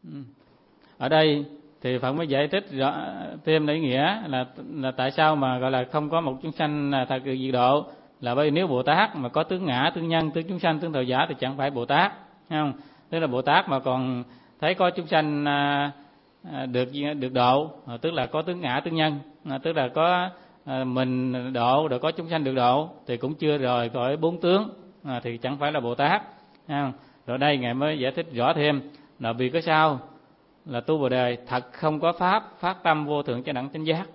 Ở đây thì Phật mới giải thích rõ thêm ý nghĩa là tại sao mà gọi là không có một chúng sanh thật sự diệt độ, là bởi vì nếu Bồ Tát mà có tướng ngã, tướng nhân, tướng chúng sanh, tướng thọ giả thì chẳng phải Bồ Tát, thấy không? Tức là Bồ Tát mà còn thấy có chúng sanh được độ, tức là có tướng ngã, tướng nhân, tức là có mình độ rồi có chúng sanh được độ, thì cũng chưa rời khỏi bốn tướng, thì chẳng phải là Bồ Tát, thấy không? Rồi đây ngài mới giải thích rõ thêm là vì cái sao là tu Bồ đề thật không có pháp phát tâm vô thượng chánh đẳng chánh giác.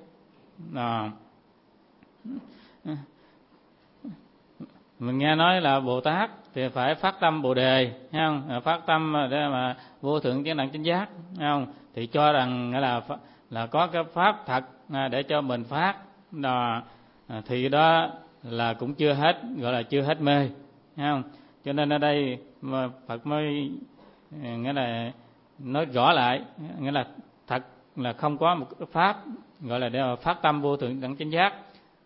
Mình nghe nói là Bồ Tát thì phải phát tâm Bồ đề, thấy không? Phát tâm để mà vô thượng chánh đẳng chánh giác, thấy không? Thì cho rằng là có cái pháp thật để cho mình phát, thì đó là cũng chưa hết, gọi là chưa hết mê, thấy không? Cho nên ở đây mà Phật mới nghĩa là nói rõ lại, nghĩa là thật là không có một cái pháp gọi là để mà phát tâm vô thượng đẳng chánh giác.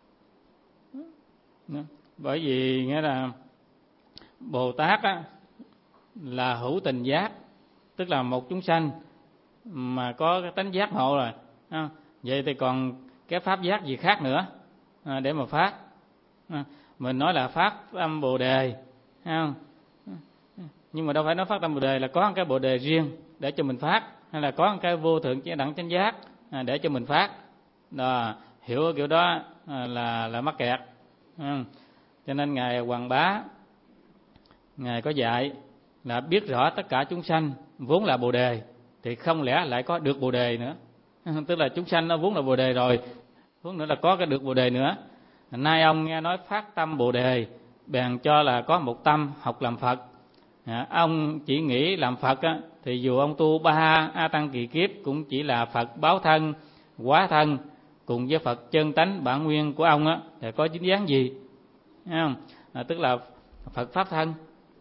Bởi vì nghĩa là Bồ Tát là hữu tình giác, tức là một chúng sanh mà có cái tánh giác ngộ rồi, vậy thì còn cái pháp giác gì khác nữa để mà phát? Mình nói là phát tâm Bồ đề, không? Nhưng mà đâu phải nói phát tâm Bồ đề là có một cái Bồ đề riêng để cho mình phát, hay là có một cái vô thượng chánh đẳng chánh giác để cho mình phát. Đó, hiểu kiểu đó là mắc kẹt. Cho nên ngài Hoàng Bá ngài có dạy là biết rõ tất cả chúng sanh vốn là Bồ đề thì không lẽ lại có được Bồ đề nữa. Tức là chúng sanh nó vốn là Bồ đề rồi, vốn nữa là có cái được Bồ đề nữa. Nay ông nghe nói phát tâm Bồ đề, bèn cho là có một tâm học làm Phật. Ông chỉ nghĩ làm Phật thì dù ông tu 3 A Tăng kỳ kiếp cũng chỉ là Phật báo thân, hóa thân cùng với Phật chân tánh bản nguyên của ông thì có dính dáng gì, không? Tức là Phật pháp thân,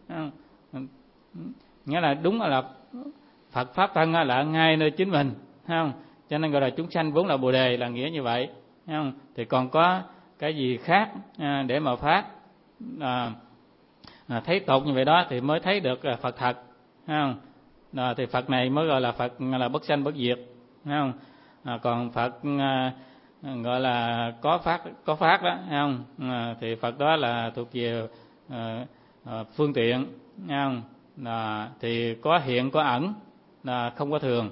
nghĩa là đúng là Phật pháp thân là ngay nơi chính mình, không? Cho nên gọi là chúng sanh vốn là Bồ đề là nghĩa như vậy, không? Thì còn có cái gì khác để mà phát, thấy tột như vậy đó thì mới thấy được Phật thật, không? Thì Phật này mới gọi là Phật là bất sanh bất diệt, không? Còn Phật gọi là có phát đó, không? Thì Phật đó là thuộc về phương tiện, không? Thì có hiện có ẩn, không có thường.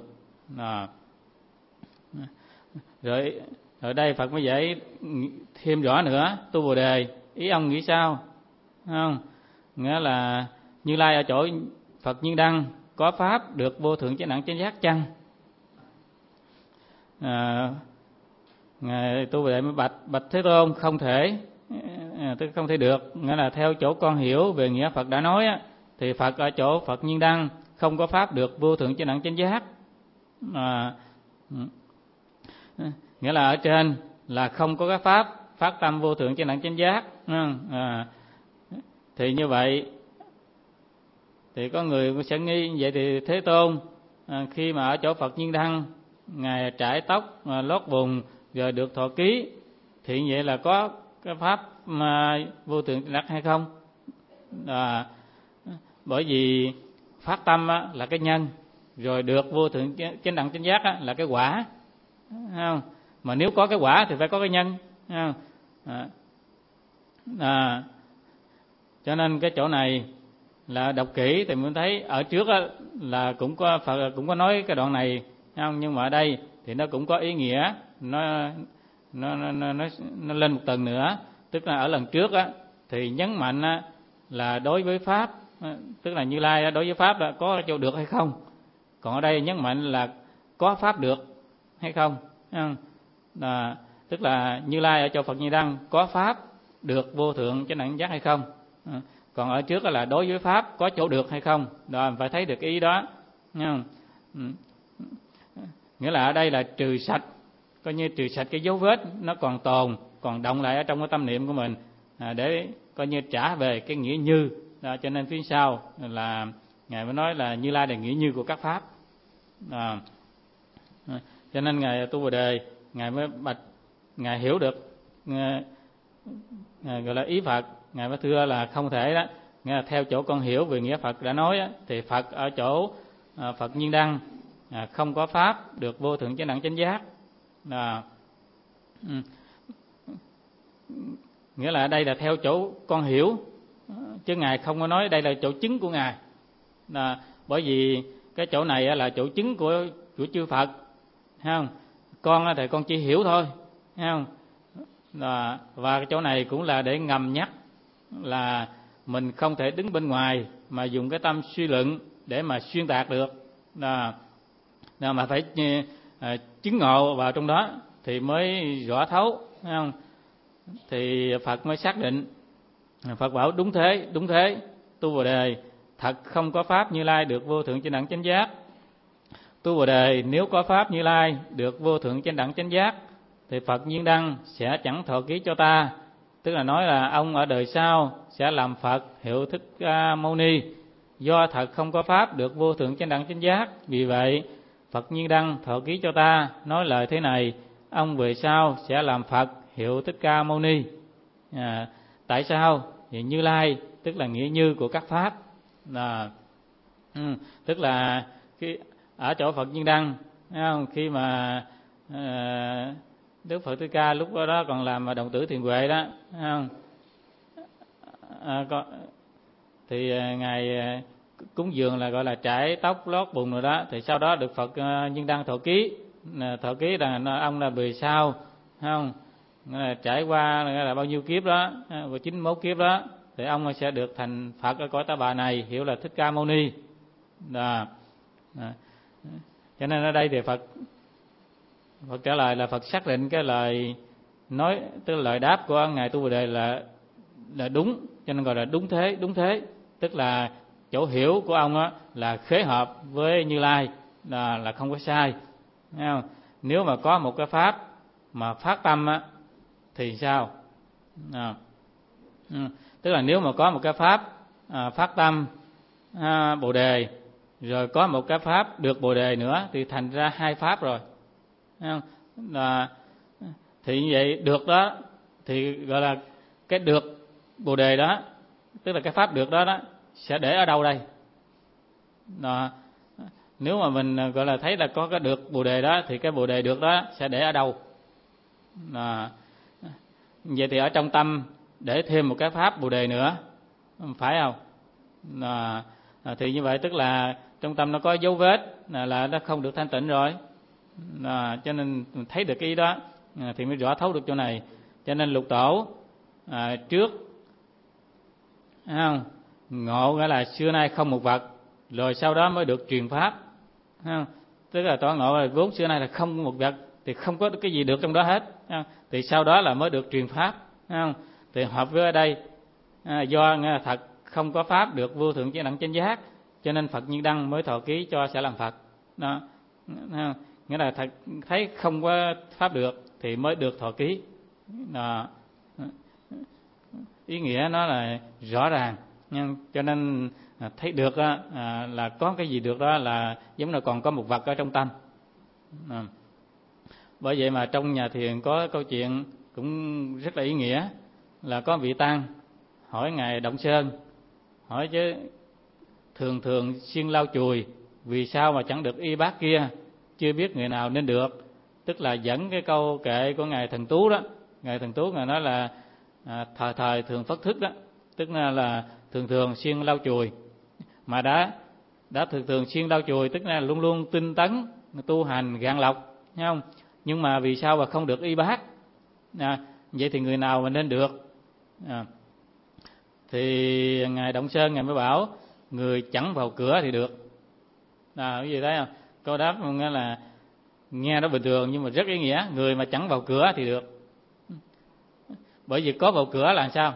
Rồi ở đây Phật mới dạy thêm rõ nữa tu Bồ đề, ý ông nghĩ sao, không? Nghĩa là Như Lai ở chỗ Phật Nhiên Đăng có pháp được vô thượng chánh đẳng chánh giác chăng? Ngài tu Bồ đề mới bạch Thế Tôn không thể, tức không thể được. Nghĩa là theo chỗ con hiểu về nghĩa Phật đã nói thì Phật ở chỗ Phật Nhiên Đăng không có pháp được vô thượng chánh đẳng chánh giác. Nghĩa là ở trên là không có cái pháp phát tâm vô thượng chánh đẳng chánh giác. Thì như vậy thì có người sẽ nghi vậy thì Thế Tôn khi mà ở chỗ Phật Nhiên Đăng ngài trải tóc lót bùn rồi được thọ ký thì vậy là có cái pháp vô thượng chánh đẳng hay không? Bởi vì phát tâm là cái nhân, rồi được vô thượng chánh đẳng chánh giác là cái quả, không? Mà nếu có cái quả thì phải có cái nhân, không? Cho nên cái chỗ này là đọc kỹ thì mình thấy ở trước là cũng có Phật cũng có nói cái đoạn này, không? Nhưng mà ở đây thì nó cũng có ý nghĩa, nó lên một tầng nữa. Tức là ở lần trước thì nhấn mạnh là đối với pháp, tức là Như Lai đối với pháp là có chỗ được hay không. Còn ở đây nhấn mạnh là có pháp được hay không, không? Tức là Như Lai ở chỗ Phật Nhiên Đăng có pháp được vô thượng chánh đẳng giác hay không. Còn ở trước là đối với pháp có chỗ được hay không. Đó, phải thấy được ý đó, không? Nghĩa là ở đây là trừ sạch, coi như trừ sạch cái dấu vết nó còn tồn, còn động lại ở trong cái tâm niệm của mình, để coi như trả về cái nghĩa như. Đó, cho nên phía sau là ngài mới nói là Như Lai là nghĩa như của các pháp. Cho nên ngài tu Bồ đề, ngài mới ngài hiểu được gọi là ý Phật, ngài mới thưa là không thể đó. Nghĩa là theo chỗ con hiểu về nghĩa Phật đã nói thì Phật ở chỗ Phật Nhiên Đăng không có pháp được vô thượng chánh đẳng chánh giác. Nghĩa là ở đây là theo chỗ con hiểu, chứ Ngài không có nói đây là chỗ chứng của Ngài. Bởi vì cái chỗ này là chỗ chứng của chư Phật, thấy không? Con thì con chỉ hiểu thôi, thấy không? Và cái chỗ này cũng là để ngầm nhắc là mình không thể đứng bên ngoài mà dùng cái tâm suy luận để mà xuyên tạc được, mà phải chứng ngộ vào trong đó thì mới rõ thấu, thấy không? Thì Phật mới xác định. Phật bảo đúng thế, tu Bồ Đề thật không có pháp Như Lai được vô thượng chánh đẳng chánh giác. Tu Bồ Đề nếu có pháp Như Lai được vô thượng chánh đẳng chánh giác thì Phật Nhiên Đăng sẽ chẳng thọ ký cho ta. Tức là nói là ông ở đời sau sẽ làm Phật hiệu Thích Ca Mâu Ni. Do thật không có pháp được vô thượng chánh đẳng chánh giác, vì vậy Phật Nhiên Đăng thọ ký cho ta nói lời thế này: ông về sau sẽ làm Phật hiệu Thích Ca Mâu Ni. Tại sao? Vì Như Lai tức là nghĩa như của các pháp. Tức là ở chỗ Phật Nhiên Đăng, khi mà Đức Phật Thích Ca lúc đó còn làm đồng tử thiền huệ đó, thì Ngài cúng dường là gọi là trải tóc lót bùn rồi đó. Thì sau đó được Phật Nhiên Đăng thọ ký là ông là về sau, không trải qua là bao nhiêu kiếp đó, 91 kiếp đó, thì ông sẽ được thành Phật ở cõi Ta Bà này, hiệu là Thích Ca Mâu Ni. Cho nên ở đây thì Phật trả lời là Phật xác định cái lời nói, tức là lời đáp của Ngài Tu Bồ Đề là đúng, cho nên gọi là đúng thế, tức là chỗ hiểu của ông là khế hợp với Như Lai, là không có sai. Thấy không? Nếu mà có một cái pháp mà phát tâm thì sao? Tức là nếu mà có một cái pháp phát tâm Bồ Đề, rồi có một cái pháp được Bồ Đề nữa, thì thành ra hai pháp rồi. Thì như vậy được đó thì gọi là cái được Bồ Đề đó, tức là cái pháp được đó sẽ để ở đâu đây? Nếu mà mình gọi là thấy là có cái được Bồ Đề đó, thì cái Bồ Đề được đó sẽ để ở đâu? Vậy thì ở trong tâm để thêm một cái pháp Bồ Đề nữa, phải không? Thì như vậy tức là trong tâm nó có dấu vết, là nó không được thanh tịnh rồi. Cho nên mình thấy được cái ý đó thì mới rõ thấu được chỗ này. Cho nên Lục Tổ trước không ngộ nghĩa là xưa nay không một vật, rồi sau đó mới được truyền pháp, không? Tức là tỏ ngộ là vốn xưa nay là không một vật, thì không có cái gì được trong đó hết, không? Thì sau đó là mới được truyền pháp, không? Thì hợp với ở đây do nghĩa là thật không có pháp được vô thượng chánh đẳng chánh giác, cho nên Phật Nhiên Đăng mới thọ ký cho sẽ làm Phật đó. Nghĩa là thật thấy không có pháp được thì mới được thọ ký đó. Ý nghĩa nó là rõ ràng, cho nên thấy được là có cái gì được đó là giống như còn có một vật ở trong tâm. Bởi vậy mà trong nhà thiền có câu chuyện cũng rất là ý nghĩa, là có vị tăng hỏi Ngài Động Sơn, hỏi chứ thường xuyên lau chùi, vì sao mà chẳng được y bác kia, chưa biết người nào nên được. Tức là dẫn cái câu kệ của Ngài Thần Tú đó. Ngài Thần Tú Ngài nói là thời thường phất thức đó, tức là thường xuyên lau chùi, mà đã thường xuyên lau chùi, tức là luôn luôn tinh tấn tu hành gạn lọc, thấy không? Nhưng mà vì sao mà không được y bác? Vậy thì người nào mà nên được? Thì Ngài Động Sơn Ngài mới bảo người chẳng vào cửa thì được. Cái gì thấy không? Câu đáp nghe là nghe nó bình thường nhưng mà rất ý nghĩa. Người mà chẳng vào cửa thì được. Bởi vì có vào cửa là sao?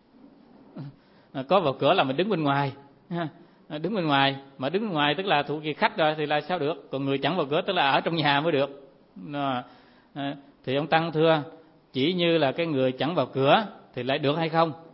Có vào cửa là mình đứng bên ngoài, đứng bên ngoài, mà đứng bên ngoài tức là thuộc về khách rồi thì là sao được? Còn người chẳng vào cửa tức là ở trong nhà mới được. Thì ông tăng thưa, chỉ như là cái người chẳng vào cửa thì lại được hay không?